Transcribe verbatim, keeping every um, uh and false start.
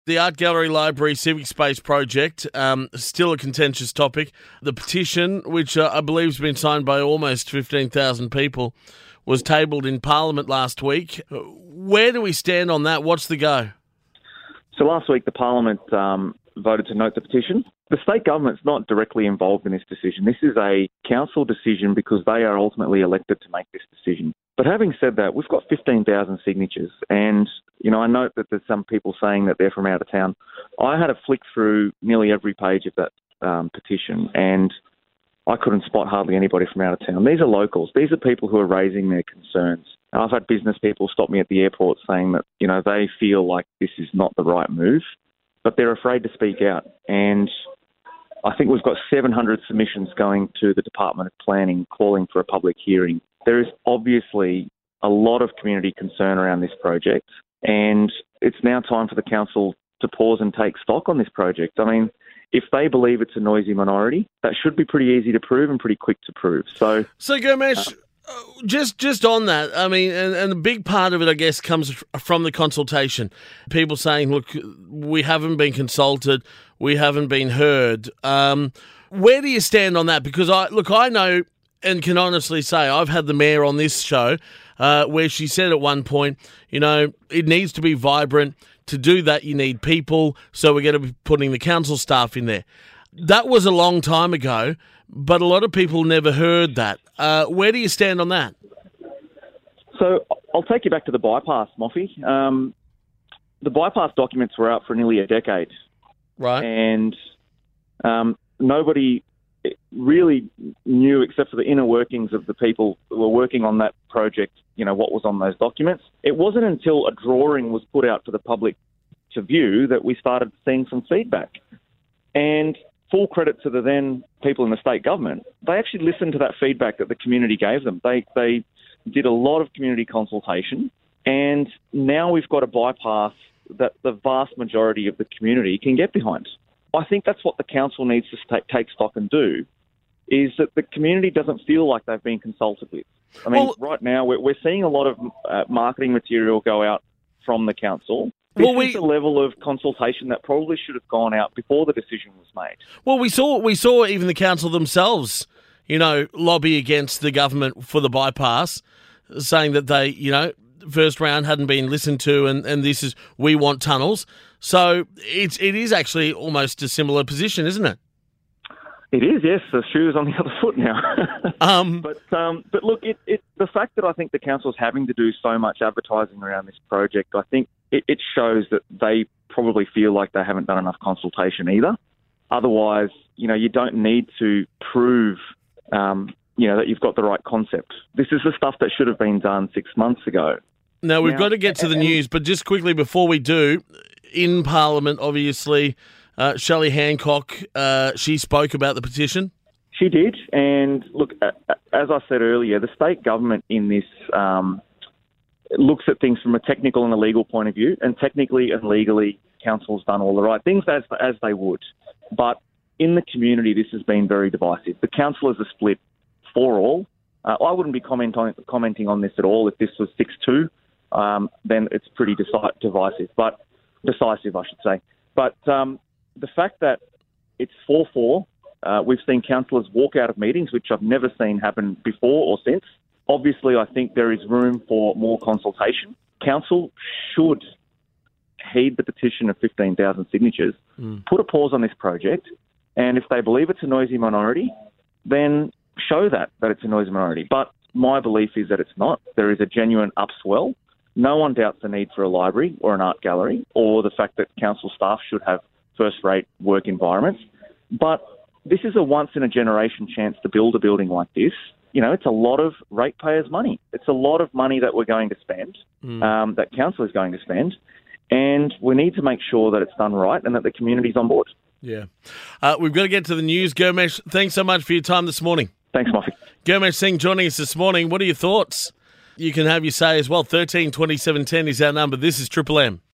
The Art Gallery Library Civic Space Project, um, still a contentious topic. The petition, which uh, I believe has been signed by almost fifteen thousand people, was tabled in Parliament last week. Where do we stand on that? What's the go? So last week the Parliament um, voted to note the petition. The state government's not directly involved in this decision. This is a council decision because they are ultimately elected to make this decision. But having said that, we've got fifteen thousand signatures, and you know I note that there's some people saying that they're from out of town. I had a flick through nearly every page of that um, petition, and I couldn't spot hardly anybody from out of town. These are locals. These are people who are raising their concerns. And I've had business people stop me at the airport saying that you know they feel like this is not the right move, but they're afraid to speak out. And I think we've got seven hundred submissions going to the Department of Planning calling for a public hearing. There is obviously a lot of community concern around this project, and it's now time for the council to pause and take stock on this project. I mean, if they believe it's a noisy minority, that should be pretty easy to prove and pretty quick to prove. So, so Gurmesh, uh, just just on that, I mean, and, and a big part of it, I guess, comes from the consultation. People saying, look, we haven't been consulted, we haven't been heard. Um, where do you stand on that? Because, I look, I know and can honestly say I've had the mayor on this show uh, where she said at one point, you know, it needs to be vibrant. To do that, you need people, so we're going to be putting the council staff in there. That was a long time ago, but a lot of people never heard that. Uh, where do you stand on that? So I'll take you back to the bypass, Moffy. Um, the bypass documents were out for nearly a decade. Right. And um, nobody really knew, except for the inner workings of the people who were working on that project, you know, what was on those documents. It wasn't until a drawing was put out for the public to view that we started seeing some feedback. And full credit to the then people in the state government, they actually listened to that feedback that the community gave them. They they did a lot of community consultation, and now we've got a bypass that the vast majority of the community can get behind. I think that's what the council needs to take, take stock and do, is that the community doesn't feel like they've been consulted with. I mean, well, right now we're, we're seeing a lot of uh, marketing material go out from the council. This well, we, is a level of consultation that probably should have gone out before the decision was made. Well, we saw we saw even the council themselves, you know, lobby against the government for the bypass, saying that they, you know, first round hadn't been listened to, and, and this is, we want tunnels. So it's it is actually almost a similar position, isn't it? It is, yes. The shoe is on the other foot now. um, but um, but look, it, it, the fact that I think the council's having to do so much advertising around this project, I think it, it shows that they probably feel like they haven't done enough consultation either. Otherwise, you know, you don't need to prove, um, you know, that you've got the right concept. This is the stuff that should have been done six months ago. Now, we've now, got to get to the and, news, but just quickly before we do, in Parliament, obviously, uh, Shelley Hancock, uh, she spoke about the petition. She did, and look, as I said earlier, the state government in this um, looks at things from a technical and a legal point of view, and technically and legally, council's done all the right things as as they would. But in the community, this has been very divisive. The councillors are split for all. Uh, I wouldn't be comment on, commenting on this at all. If this was six two, um, then it's pretty deci- divisive, but decisive, I should say. But um, the fact that it's four four, uh, we've seen councillors walk out of meetings, which I've never seen happen before or since. Obviously, I think there is room for more consultation. Council should heed the petition of fifteen thousand signatures, mm. put a pause on this project, and if they believe it's a noisy minority, then show that, that it's a noisy minority. But my belief is that it's not. There is a genuine upswell. No one doubts the need for a library or an art gallery, or the fact that council staff should have first-rate work environments. But this is a once-in-a-generation chance to build a building like this. You know, it's a lot of ratepayers' money. It's a lot of money that we're going to spend, mm. um, that council is going to spend, and we need to make sure that it's done right and that the community's on board. Yeah. Uh, we've got to get to the news. Gurmesh, thanks so much for your time this morning. Thanks, Moffy. Gurmesh Singh joining us this morning. What are your thoughts? You can have your say as well. thirteen twenty-seven ten is our number. This is Triple M.